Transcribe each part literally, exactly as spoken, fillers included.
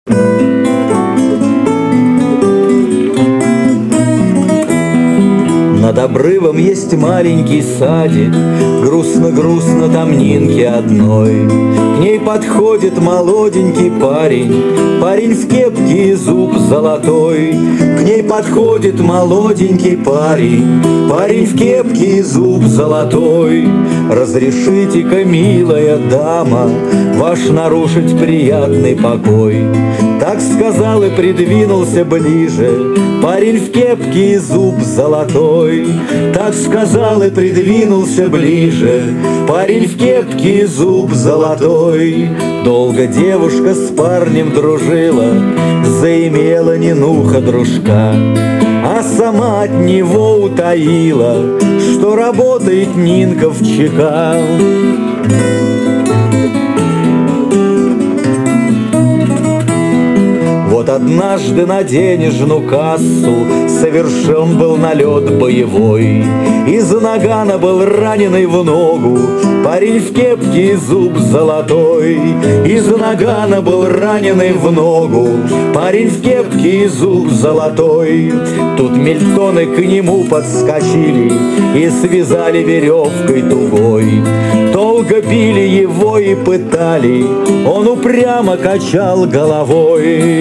Над обрывом есть маленький садик, грустно-грустно там Нинке одной. К ней подходит молоденький парень, парень в кепке и зуб золотой. К ней подходит молоденький парень, парень в кепке и зуб золотой. Разрешите-ка, милая дама, ваш нарушить приятный покой. Так сказал и придвинулся ближе парень в кепке и зуб золотой. Так сказал и придвинулся ближе парень в кепке и зуб золотой. Долго девушка с парнем дружила, заимела Нинуха дружка, а сама от него утаила, что работает Нинка в ЧК. Вот однажды на денежную кассу совершен был налет боевой. Из нагана был раненый в ногу парень в кепке и зуб золотой. Из нагана был раненый в ногу парень в кепке и зуб золотой. Тут мильтоны к нему подскочили и связали веревкой тугой. Долго били его и пытали, он упрямо качал головой.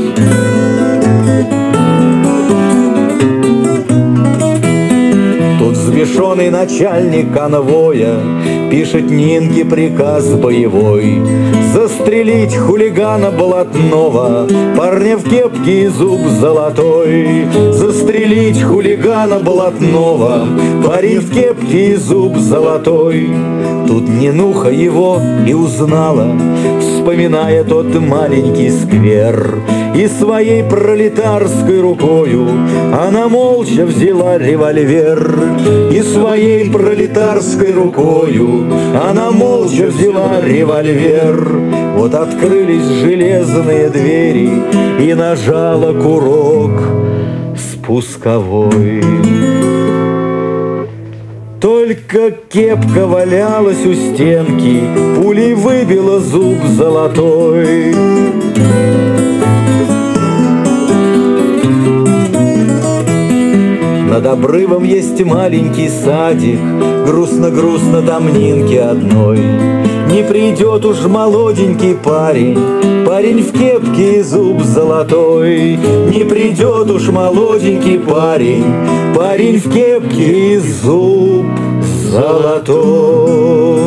Тут взбешенный начальник конвоя пишет Нинке приказ боевой: застрелить хулигана блатного, парня в кепке и зуб золотой. Застрелить хулигана блатного, парень в кепке и зуб золотой. Тут Нинуха его и узнала, вспоминая тот маленький сквер, и своей пролетарской рукою она молча взяла револьвер. И своей пролетарской рукою она молча взяла револьвер. Вот открылись железные двери, и нажала курок спусковой. Только кепка валялась у стенки, пулей выбила зуб золотой. Над обрывом есть маленький садик, грустно-грустно там Нинке одной. Не придет уж молоденький парень, парень в кепке и зуб золотой. Не придет уж молоденький парень, парень в кепке и зуб золотой.